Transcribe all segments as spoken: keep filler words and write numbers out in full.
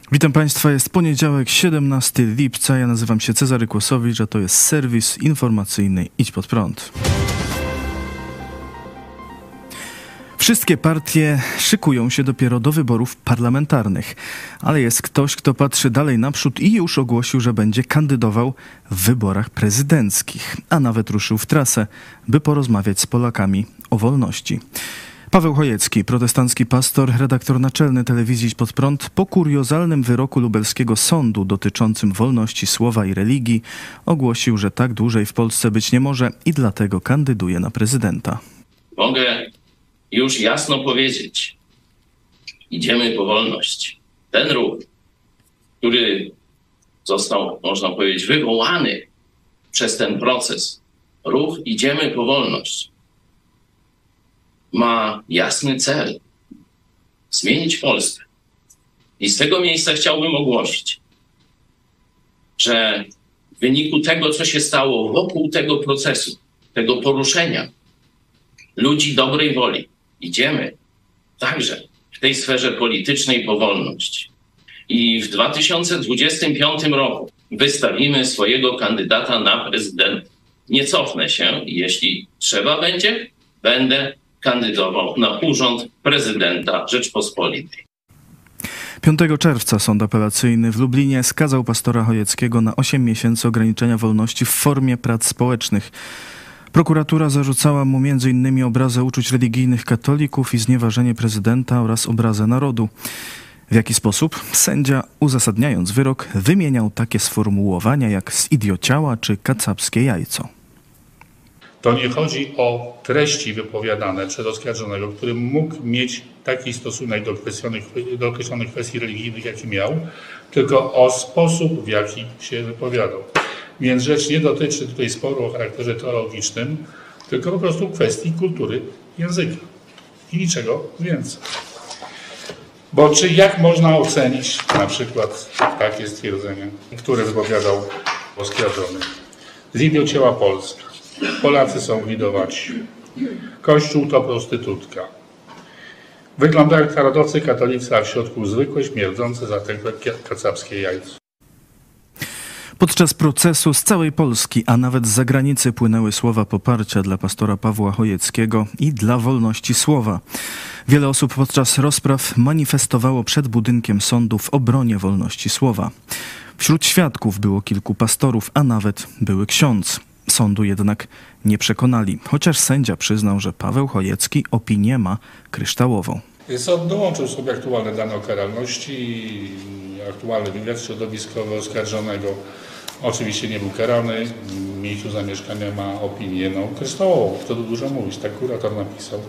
Witam Państwa, jest poniedziałek, siedemnastego lipca. Ja nazywam się Cezary Kłosowicz, a to jest serwis informacyjny Idź Pod Prąd. Wszystkie partie szykują się dopiero do wyborów parlamentarnych, ale jest ktoś, kto patrzy dalej naprzód i już ogłosił, że będzie kandydował w wyborach prezydenckich, a nawet ruszył w trasę, by porozmawiać z Polakami o wolności. Paweł Chojecki, protestancki pastor, redaktor naczelny telewizji Idź Pod Prąd, po kuriozalnym wyroku lubelskiego sądu dotyczącym wolności słowa i religii ogłosił, że tak dłużej w Polsce być nie może i dlatego kandyduje na prezydenta. Mogę już jasno powiedzieć, idziemy po wolność. Ten ruch, który został, można powiedzieć, wywołany przez ten proces, ruch idziemy po wolność, ma jasny cel – zmienić Polskę. I z tego miejsca chciałbym ogłosić, że w wyniku tego, co się stało wokół tego procesu, tego poruszenia ludzi dobrej woli, idziemy także w tej sferze politycznej po wolność. I w dwa tysiące dwudziestym piątym roku wystawimy swojego kandydata na prezydenta. Nie cofnę się i jeśli trzeba będzie, będę kandydował na urząd prezydenta Rzeczpospolitej. piątego czerwca Sąd Apelacyjny w Lublinie skazał pastora Chojeckiego na osiem miesięcy ograniczenia wolności w formie prac społecznych. Prokuratura zarzucała mu między innymi obrazę uczuć religijnych katolików i znieważenie prezydenta oraz obrazę narodu. W jaki sposób? Sędzia, uzasadniając wyrok, wymieniał takie sformułowania jak zidiociała czy kacapskie jajco. To nie chodzi o treści wypowiadane przez oskarżonego, który mógł mieć taki stosunek do określonych, do określonych kwestii religijnych, jaki miał, tylko o sposób, w jaki się wypowiadał. Więc rzecz nie dotyczy tutaj sporu o charakterze teologicznym, tylko po prostu kwestii kultury języka i niczego więcej. Bo czy jak można ocenić na przykład takie stwierdzenie, które wypowiadał oskarżony? Zidiociała Polska. Polacy są widowaci. Kościół to prostytutka. Wygląda jak narodowcy katolicy, a w środku zwykłe, śmierdzące zatekłe kacapskie jajco. Podczas procesu z całej Polski, a nawet z zagranicy płynęły słowa poparcia dla pastora Pawła Chojeckiego i dla wolności słowa. Wiele osób podczas rozpraw manifestowało przed budynkiem sądu w obronie wolności słowa. Wśród świadków było kilku pastorów, a nawet były ksiądz. Sądu jednak nie przekonali, chociaż sędzia przyznał, że Paweł Chojecki opinię ma kryształową. Sąd dołączył sobie aktualne dane o karalności, aktualny wywiad środowiskowy oskarżonego. Oczywiście nie był karany, w miejscu zamieszkania ma opinię no, kryształową. To dużo mówić, tak kurator napisał.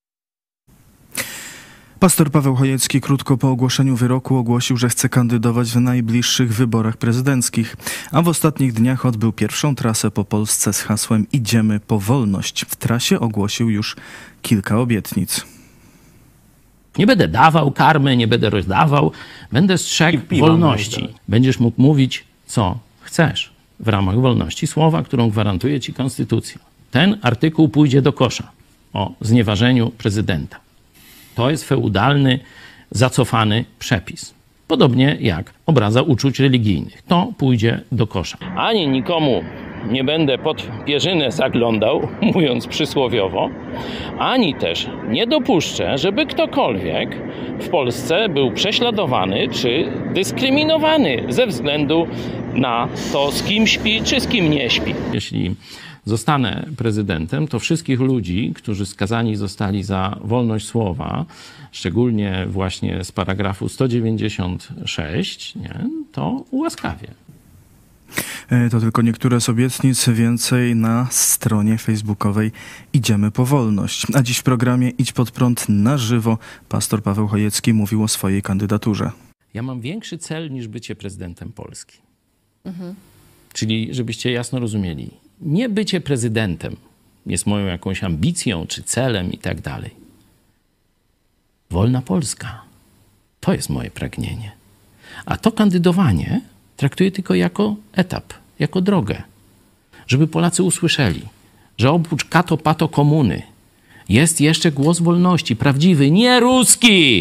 Pastor Paweł Chojecki krótko po ogłoszeniu wyroku ogłosił, że chce kandydować w najbliższych wyborach prezydenckich, a w ostatnich dniach odbył pierwszą trasę po Polsce z hasłem Idziemy po wolność. W trasie ogłosił już kilka obietnic. Nie będę dawał karmy, nie będę rozdawał, będę strzegł wolności. Będziesz mógł mówić, co chcesz w ramach wolności słowa, którą gwarantuje ci konstytucja. Ten artykuł pójdzie do kosza o znieważeniu prezydenta. To jest feudalny, zacofany przepis. Podobnie jak obraza uczuć religijnych. To pójdzie do kosza. Ani nikomu nie będę pod pierzynę zaglądał, mówiąc przysłowiowo, ani też nie dopuszczę, żeby ktokolwiek w Polsce był prześladowany czy dyskryminowany ze względu na to, z kim śpi czy z kim nie śpi. Jeśli zostanę prezydentem, to wszystkich ludzi, którzy skazani zostali za wolność słowa, szczególnie właśnie z paragrafu sto dziewięćdziesiąt sześć, nie, to ułaskawię. To tylko niektóre z obietnic, więcej na stronie facebookowej Idziemy po wolność. A dziś w programie Idź Pod Prąd na żywo pastor Paweł Chojecki mówił o swojej kandydaturze. Ja mam większy cel niż bycie prezydentem Polski. Mhm. Czyli, żebyście jasno rozumieli, nie bycie prezydentem jest moją jakąś ambicją czy celem i tak dalej. Wolna Polska. To jest moje pragnienie. A to kandydowanie traktuję tylko jako etap, jako drogę. Żeby Polacy usłyszeli, że oprócz kato pato komuny jest jeszcze głos wolności, prawdziwy, nie ruski,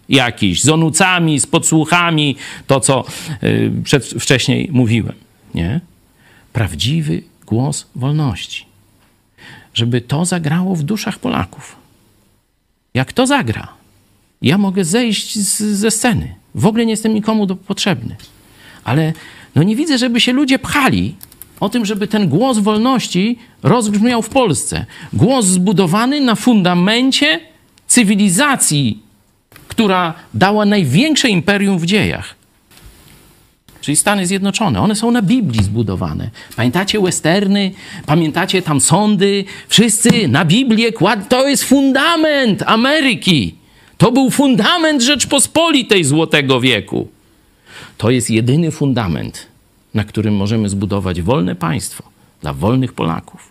jakiś, z onucami, z podsłuchami, to co yy, przed, wcześniej mówiłem, nie? Prawdziwy głos wolności. Żeby to zagrało w duszach Polaków. Jak to zagra, ja mogę zejść z, ze sceny. W ogóle nie jestem nikomu do, potrzebny. Ale no nie widzę, żeby się ludzie pchali o tym, żeby ten głos wolności rozbrzmiał w Polsce. Głos zbudowany na fundamencie cywilizacji, która dała największe imperium w dziejach. Czyli Stany Zjednoczone. One są na Biblii zbudowane. Pamiętacie westerny? Pamiętacie tam sądy? Wszyscy na Biblię kład... To jest fundament Ameryki. To był fundament Rzeczpospolitej Złotego wieku. To jest jedyny fundament, na którym możemy zbudować wolne państwo dla wolnych Polaków.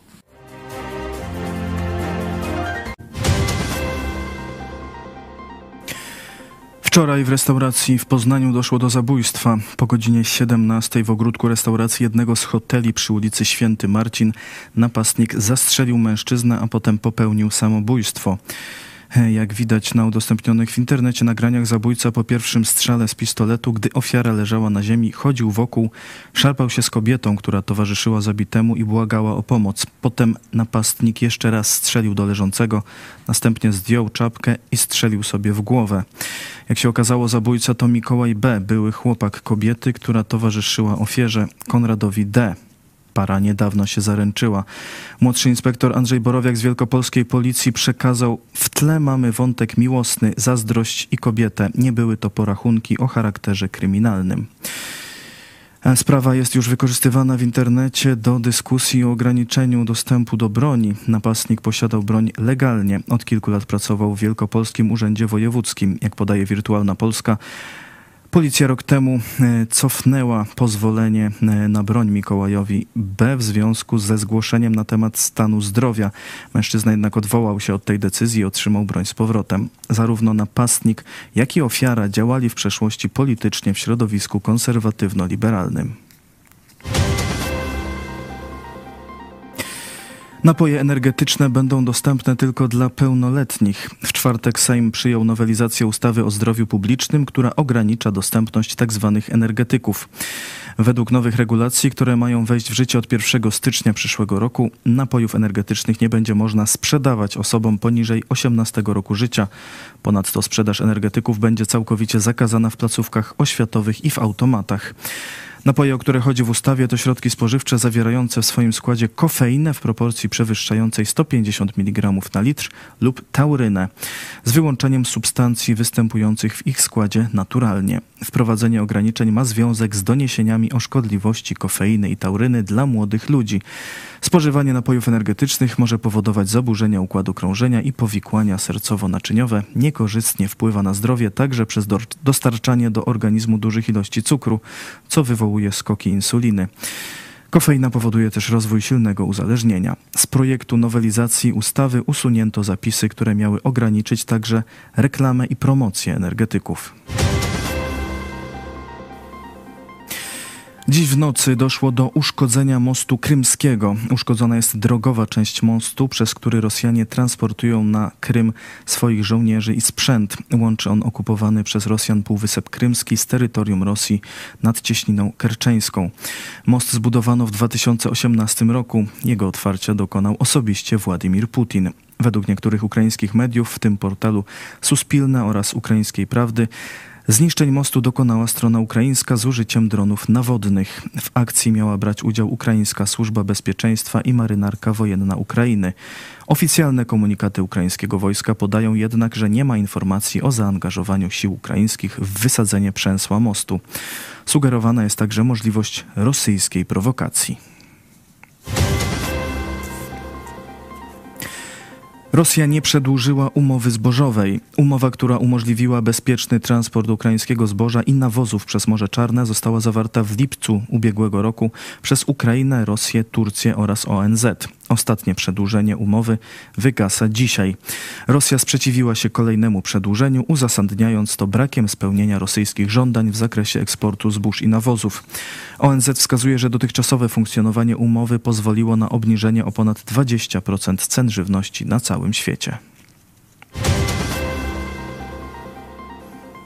Wczoraj w restauracji w Poznaniu doszło do zabójstwa. Po godzinie siedemnastej w ogródku restauracji jednego z hoteli przy ulicy Święty Marcin napastnik zastrzelił mężczyznę, a potem popełnił samobójstwo. Jak widać na udostępnionych w internecie nagraniach, zabójca po pierwszym strzale z pistoletu, gdy ofiara leżała na ziemi, chodził wokół, szarpał się z kobietą, która towarzyszyła zabitemu i błagała o pomoc. Potem napastnik jeszcze raz strzelił do leżącego, następnie zdjął czapkę i strzelił sobie w głowę. Jak się okazało, zabójca to Mikołaj B., były chłopak kobiety, która towarzyszyła ofierze, Konradowi D. Para niedawno się zaręczyła. Młodszy inspektor Andrzej Borowiak z wielkopolskiej policji przekazał: w tle mamy wątek miłosny, zazdrość i kobietę. Nie były to porachunki o charakterze kryminalnym. Sprawa jest już wykorzystywana w internecie do dyskusji o ograniczeniu dostępu do broni. Napastnik posiadał broń legalnie. Od kilku lat pracował w Wielkopolskim Urzędzie Wojewódzkim. Jak podaje Wirtualna Polska, policja rok temu cofnęła pozwolenie na broń Mikołajowi B. w związku ze zgłoszeniem na temat stanu zdrowia. Mężczyzna jednak odwołał się od tej decyzji i otrzymał broń z powrotem. Zarówno napastnik, jak i ofiara działali w przeszłości politycznie w środowisku konserwatywno-liberalnym. Napoje energetyczne będą dostępne tylko dla pełnoletnich. W czwartek Sejm przyjął nowelizację ustawy o zdrowiu publicznym, która ogranicza dostępność tzw. energetyków. Według nowych regulacji, które mają wejść w życie od pierwszego stycznia przyszłego roku, napojów energetycznych nie będzie można sprzedawać osobom poniżej osiemnastego roku życia. Ponadto sprzedaż energetyków będzie całkowicie zakazana w placówkach oświatowych i w automatach. Napoje, o które chodzi w ustawie, to środki spożywcze zawierające w swoim składzie kofeinę w proporcji przewyższającej sto pięćdziesiąt miligramów na litr lub taurynę, z wyłączeniem substancji występujących w ich składzie naturalnie. Wprowadzenie ograniczeń ma związek z doniesieniami o szkodliwości kofeiny i tauryny dla młodych ludzi. Spożywanie napojów energetycznych może powodować zaburzenia układu krążenia i powikłania sercowo-naczyniowe. Niekorzystnie wpływa na zdrowie także przez do- dostarczanie do organizmu dużych ilości cukru, co wywołuje skoki insuliny. Kofeina powoduje też rozwój silnego uzależnienia. Z projektu nowelizacji ustawy usunięto zapisy, które miały ograniczyć także reklamę i promocję energetyków. Dziś w nocy doszło do uszkodzenia mostu krymskiego. Uszkodzona jest drogowa część mostu, przez który Rosjanie transportują na Krym swoich żołnierzy i sprzęt. Łączy on okupowany przez Rosjan Półwysep Krymski z terytorium Rosji nad Cieśniną Kerczeńską. Most zbudowano w dwa tysiące osiemnastym roku. Jego otwarcia dokonał osobiście Władimir Putin. Według niektórych ukraińskich mediów, w tym portalu Suspilne oraz Ukraińskiej Prawdy, zniszczeń mostu dokonała strona ukraińska z użyciem dronów nawodnych. W akcji miała brać udział ukraińska służba bezpieczeństwa i marynarka wojenna Ukrainy. Oficjalne komunikaty ukraińskiego wojska podają jednak, że nie ma informacji o zaangażowaniu sił ukraińskich w wysadzenie przęsła mostu. Sugerowana jest także możliwość rosyjskiej prowokacji. Rosja nie przedłużyła umowy zbożowej. Umowa, która umożliwiła bezpieczny transport ukraińskiego zboża i nawozów przez Morze Czarne, została zawarta w lipcu ubiegłego roku przez Ukrainę, Rosję, Turcję oraz O N Z. Ostatnie przedłużenie umowy wygasa dzisiaj. Rosja sprzeciwiła się kolejnemu przedłużeniu, uzasadniając to brakiem spełnienia rosyjskich żądań w zakresie eksportu zbóż i nawozów. O N Z wskazuje, że dotychczasowe funkcjonowanie umowy pozwoliło na obniżenie o ponad dwadzieścia procent cen żywności na całym świecie.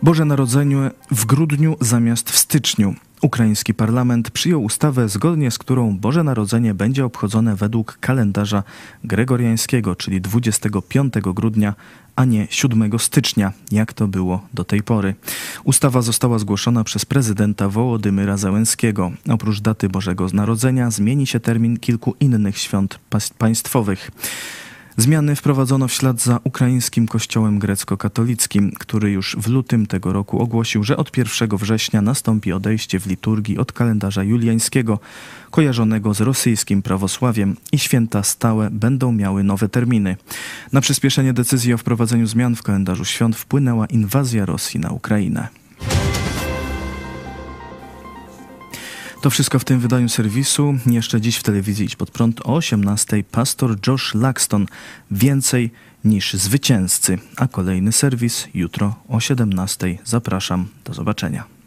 Boże Narodzenie w grudniu zamiast w styczniu. Ukraiński parlament przyjął ustawę, zgodnie z którą Boże Narodzenie będzie obchodzone według kalendarza gregoriańskiego, czyli dwudziestego piątego grudnia, a nie siódmego stycznia, jak to było do tej pory. Ustawa została zgłoszona przez prezydenta Wołodymyra Zełenskiego. Oprócz daty Bożego Narodzenia zmieni się termin kilku innych świąt państwowych. Zmiany wprowadzono w ślad za ukraińskim kościołem grecko-katolickim, który już w lutym tego roku ogłosił, że od pierwszego września nastąpi odejście w liturgii od kalendarza juliańskiego, kojarzonego z rosyjskim prawosławiem, i święta stałe będą miały nowe terminy. Na przyspieszenie decyzji o wprowadzeniu zmian w kalendarzu świąt wpłynęła inwazja Rosji na Ukrainę. To wszystko w tym wydaniu serwisu. Jeszcze dziś w telewizji Idź Pod Prąd o osiemnastej pastor Josh Laxton. Więcej niż zwycięzcy. A kolejny serwis jutro o siedemnastej. Zapraszam. Do zobaczenia.